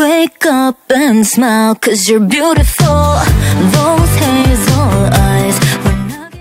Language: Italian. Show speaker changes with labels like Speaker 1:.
Speaker 1: Wake up and smile, 'cause you're beautiful. Those hands